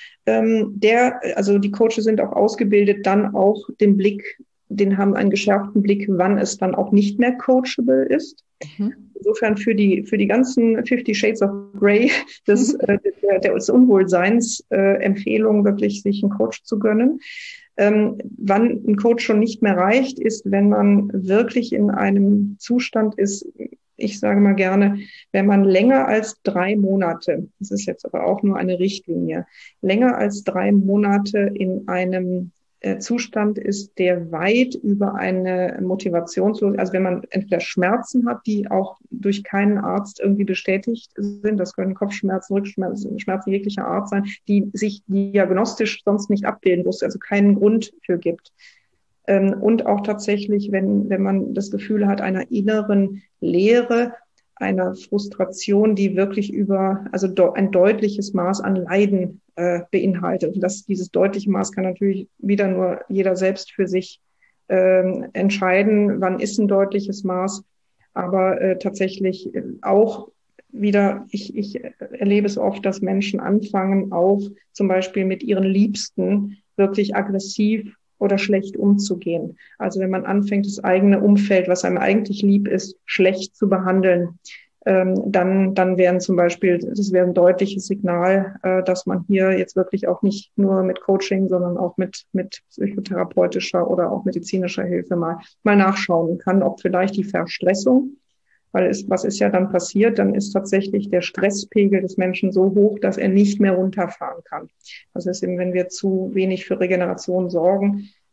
B: Ähm, der, also die Coaches sind auch ausgebildet, dann auch den Blick, den haben einen geschärften Blick, wann es dann auch nicht mehr coachable ist. Mhm. Insofern für die, für die ganzen Fifty Shades of Grey des, äh, der, des Unwohlseins äh, Empfehlung, wirklich sich einen Coach zu gönnen. Ähm, wann ein Coach schon nicht mehr reicht, ist, wenn man wirklich in einem Zustand ist, ich sage mal gerne, wenn man länger als drei Monate, das ist jetzt aber auch nur eine Richtlinie, länger als drei Monate in einem äh, Zustand ist, der weit über eine Motivationslose, also wenn man entweder Schmerzen hat, die auch durch keinen Arzt irgendwie bestätigt sind, das können Kopfschmerzen, Rückenschmerzen, Schmerzen jeglicher Art sein, die sich diagnostisch sonst nicht abbilden, wo es also keinen Grund für gibt. Ähm, und auch tatsächlich, wenn, wenn man das Gefühl hat, einer inneren Leere, einer Frustration, die wirklich über, also do, ein deutliches Maß an Leiden äh, beinhaltet. Und das, dieses deutliche Maß kann natürlich wieder nur jeder selbst für sich ähm, entscheiden, wann ist ein deutliches Maß. Aber äh, tatsächlich auch wieder, ich, ich erlebe es oft, dass Menschen anfangen, auch zum Beispiel mit ihren Liebsten wirklich aggressiv oder schlecht umzugehen. Also wenn man anfängt, das eigene Umfeld, was einem eigentlich lieb ist, schlecht zu behandeln, ähm, dann, dann wären zum Beispiel, das wäre ein deutliches Signal, äh, dass man hier jetzt wirklich auch nicht nur mit Coaching, sondern auch mit, mit psychotherapeutischer oder auch medizinischer Hilfe mal, mal nachschauen kann, ob vielleicht die Verstressung, weil es, was ist ja dann passiert? Dann ist tatsächlich der Stresspegel des Menschen so hoch, dass er nicht mehr runterfahren kann. Das ist eben, wenn wir zu wenig für Regeneration sorgen,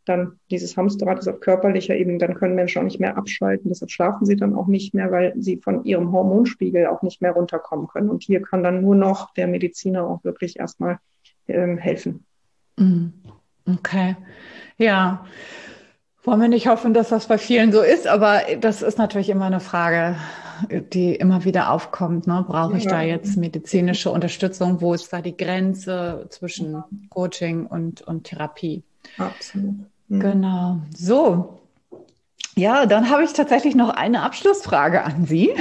B: dann dieses Hamsterrad ist auf körperlicher Ebene, dann können Menschen auch nicht mehr abschalten, deshalb schlafen sie dann auch nicht mehr, weil sie von ihrem Hormonspiegel auch nicht mehr runterkommen können. Und hier kann dann nur noch der Mediziner auch wirklich erstmal ähm, helfen.
A: Okay, ja. Wollen wir nicht hoffen, dass das bei vielen so ist, aber das ist natürlich immer eine Frage, die immer wieder aufkommt. Ne? Brauche ich
B: Ja.
A: da jetzt medizinische Unterstützung? Wo ist da die Grenze zwischen Coaching und, und Therapie?
B: Absolut. Mhm.
A: Genau. So. Ja, dann habe ich tatsächlich noch eine Abschlussfrage an Sie.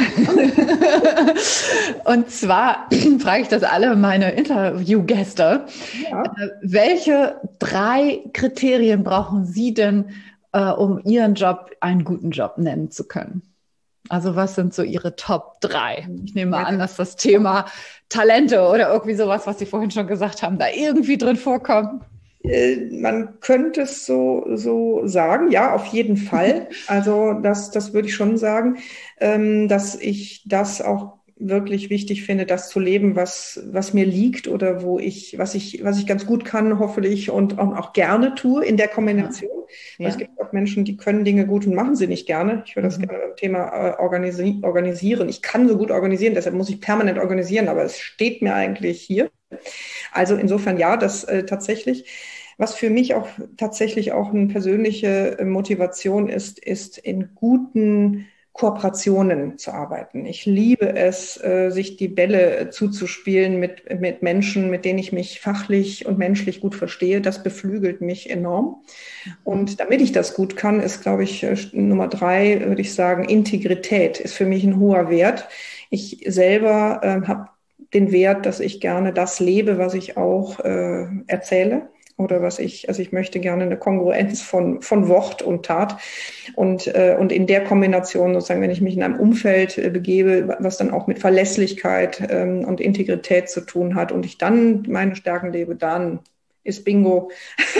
A: Und zwar frage ich das alle meine Interviewgäste.
B: Ja.
A: Welche drei Kriterien brauchen Sie denn, äh, um Ihren Job einen guten Job nennen zu können? Also was sind so Ihre Top drei? Ich nehme mal an, dass das Thema Talente oder irgendwie sowas, was Sie vorhin schon gesagt haben, da irgendwie drin vorkommt.
B: Man könnte es so, so sagen, ja, auf jeden Fall. Also das, das würde ich schon sagen, ähm, dass ich das auch wirklich wichtig finde, das zu leben, was, was mir liegt oder wo ich, was ich, was ich ganz gut kann, hoffentlich und auch, auch gerne tue in der Kombination. Ja. Es gibt auch Menschen, die können Dinge gut und machen sie nicht gerne. Ich würde das mhm. gerne beim Thema äh, organisi- organisieren. Ich kann so gut organisieren, deshalb muss ich permanent organisieren, aber es steht mir eigentlich hier. Also insofern ja, das äh, tatsächlich. Was für mich auch tatsächlich auch eine persönliche Motivation ist, ist in guten Kooperationen zu arbeiten. Ich liebe es, äh, sich die Bälle zuzuspielen mit, mit Menschen, mit denen ich mich fachlich und menschlich gut verstehe. Das beflügelt mich enorm. Und damit ich das gut kann, ist, glaube ich, Nummer drei, würde ich sagen, Integrität ist für mich ein hoher Wert. Ich selber äh, habe den Wert, dass ich gerne das lebe, was ich auch äh, erzähle. Oder was ich, also ich möchte gerne eine Kongruenz von, von Wort und Tat. Und, äh, und in der Kombination sozusagen, wenn ich mich in einem Umfeld äh, begebe, was dann auch mit Verlässlichkeit ähm, und Integrität zu tun hat und ich dann meine Stärken lebe, dann ist Bingo.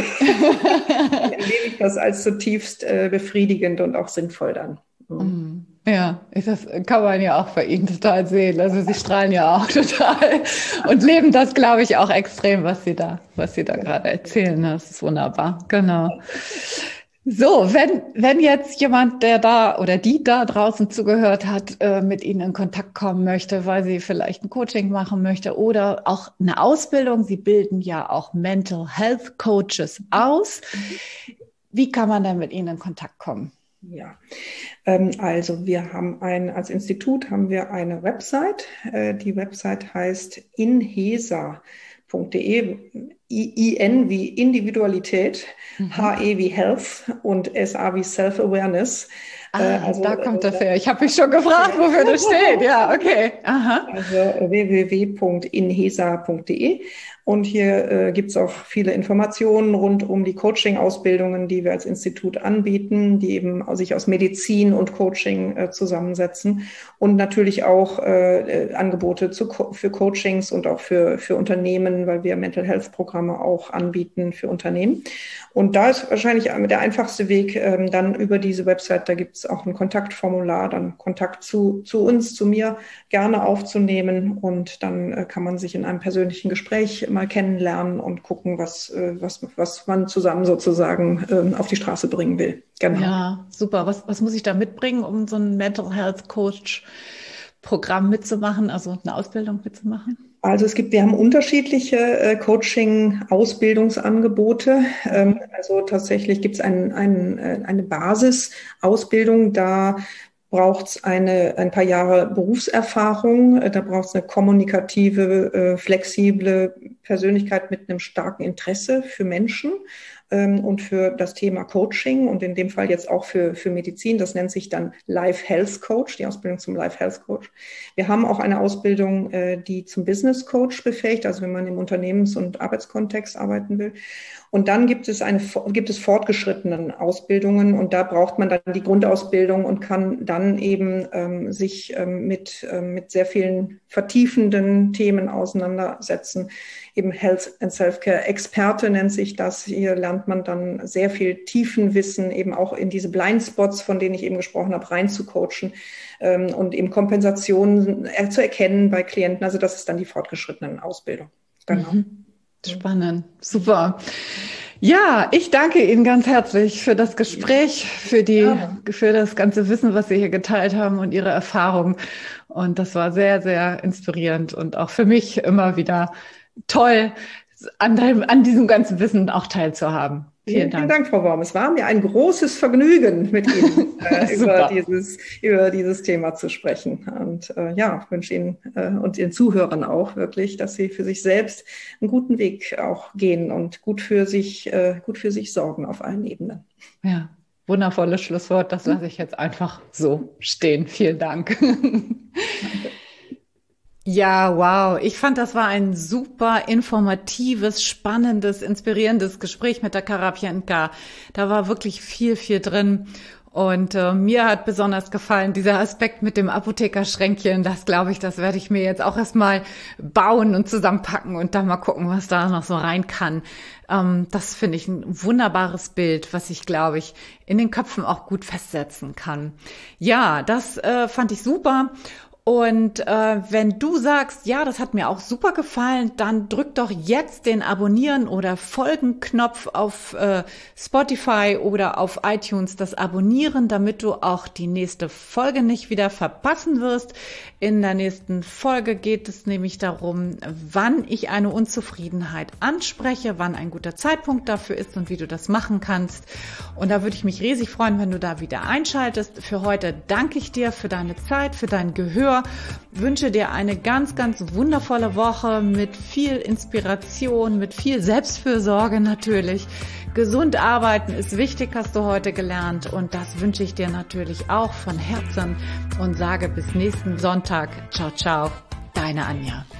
B: Dann erlebe ich das als zutiefst äh, befriedigend und auch sinnvoll dann.
A: Mhm. Ja, das kann man ja auch bei Ihnen total sehen. Also Sie strahlen ja auch total und leben das, glaube ich, auch extrem, was Sie da, was Sie da gerade erzählen. Das ist wunderbar. Genau. So, wenn, wenn jetzt jemand, der da oder die da draußen zugehört hat, äh, mit Ihnen in Kontakt kommen möchte, weil sie vielleicht ein Coaching machen möchte oder auch eine Ausbildung, Sie bilden ja auch Mental Health Coaches aus. Wie kann man denn mit Ihnen in Kontakt kommen?
B: Ja, ähm, also wir haben ein, als Institut haben wir eine Website. Äh, die Website heißt inhesa punkt de, I N wie Individualität, mhm. H E wie Health und S A wie Self-Awareness.
A: Ah, äh, also, da kommt das her. Ich habe mich schon gefragt, wofür das steht. Ja, okay. Aha.
B: Also w w w punkt inhesa punkt de. Und hier äh, gibt es auch viele Informationen rund um die Coaching-Ausbildungen, die wir als Institut anbieten, die eben sich aus Medizin und Coaching äh, zusammensetzen. Und natürlich auch äh, Angebote zu, für Coachings und auch für, für Unternehmen, weil wir Mental Health-Programme auch anbieten für Unternehmen. Und da ist wahrscheinlich der einfachste Weg ähm, dann über diese Website, da gibt es auch ein Kontaktformular, dann Kontakt zu, zu uns, zu mir gerne aufzunehmen. Und dann äh, kann man sich in einem persönlichen Gespräch mal kennenlernen und gucken, was, äh, was, was man zusammen sozusagen äh, auf die Straße bringen will.
A: Genau. Ja, super. Was, was muss ich da mitbringen, um so ein Mental Health Coach Programm mitzumachen, also eine Ausbildung mitzumachen?
B: Also es gibt, wir haben unterschiedliche äh, Coaching-Ausbildungsangebote. Ähm, also tatsächlich gibt es ein, ein, äh, eine Basisausbildung, da braucht es eine ein paar Jahre Berufserfahrung, da braucht es eine kommunikative, äh, flexible Persönlichkeit mit einem starken Interesse für Menschen ähm, und für das Thema Coaching und in dem Fall jetzt auch für für Medizin. Das nennt sich dann Life Health Coach, die Ausbildung zum Life Health Coach. Wir haben auch eine Ausbildung, äh, die zum Business Coach befähigt, also wenn man im Unternehmens- und Arbeitskontext arbeiten will. Und dann gibt es eine, gibt es fortgeschrittenen Ausbildungen und da braucht man dann die Grundausbildung und kann dann eben ähm, sich ähm, mit, ähm, mit sehr vielen vertiefenden Themen auseinandersetzen. Eben Health and Self-Care Experte nennt sich das. Hier lernt man dann sehr viel Tiefenwissen, eben auch in diese Blindspots, von denen ich eben gesprochen habe, rein zu coachen ähm, und eben Kompensationen zu erkennen bei Klienten. Also das ist dann die fortgeschrittenen Ausbildung.
A: Genau. Mhm. Spannend, super. Ja, ich danke Ihnen ganz herzlich für das Gespräch, für die, ja. für das ganze Wissen, was Sie hier geteilt haben und Ihre Erfahrungen. Und das war sehr, sehr inspirierend und auch für mich immer wieder toll, an, deinem, an diesem ganzen Wissen auch teilzuhaben. Vielen Dank.
B: Vielen Dank, Frau Worm. Es war mir ein großes Vergnügen, mit Ihnen äh, über, dieses, über dieses Thema zu sprechen. Und äh, ja, wünsche Ihnen äh, und Ihren Zuhörern auch wirklich, dass Sie für sich selbst einen guten Weg auch gehen und gut für sich, äh, gut für sich sorgen auf allen Ebenen.
A: Ja, wundervolles Schlusswort. Das lasse ich jetzt einfach so stehen. Vielen Dank. Danke. Ja, wow. Ich fand, das war ein super informatives, spannendes, inspirierendes Gespräch mit der Karapjenka. Da war wirklich viel, viel drin. Und äh, mir hat besonders gefallen dieser Aspekt mit dem Apothekerschränkchen. Das glaube ich, das werde ich mir jetzt auch erstmal bauen und zusammenpacken und dann mal gucken, was da noch so rein kann. Ähm, das finde ich ein wunderbares Bild, was ich, glaube ich, in den Köpfen auch gut festsetzen kann. Ja, das äh, fand ich super. Und äh, wenn du sagst, ja, das hat mir auch super gefallen, dann drück doch jetzt den Abonnieren- oder Folgen-Knopf auf äh, Spotify oder auf iTunes, das Abonnieren, damit du auch die nächste Folge nicht wieder verpassen wirst. In der nächsten Folge geht es nämlich darum, wann ich eine Unzufriedenheit anspreche, wann ein guter Zeitpunkt dafür ist und wie du das machen kannst. Und da würde ich mich riesig freuen, wenn du da wieder einschaltest. Für heute danke ich dir für deine Zeit, für dein Gehör. Wünsche dir eine ganz, ganz wundervolle Woche mit viel Inspiration, mit viel Selbstfürsorge natürlich. Gesund arbeiten ist wichtig, hast du heute gelernt. Und das wünsche ich dir natürlich auch von Herzen und sage bis nächsten Sonntag. Ciao, ciao, deine Anja.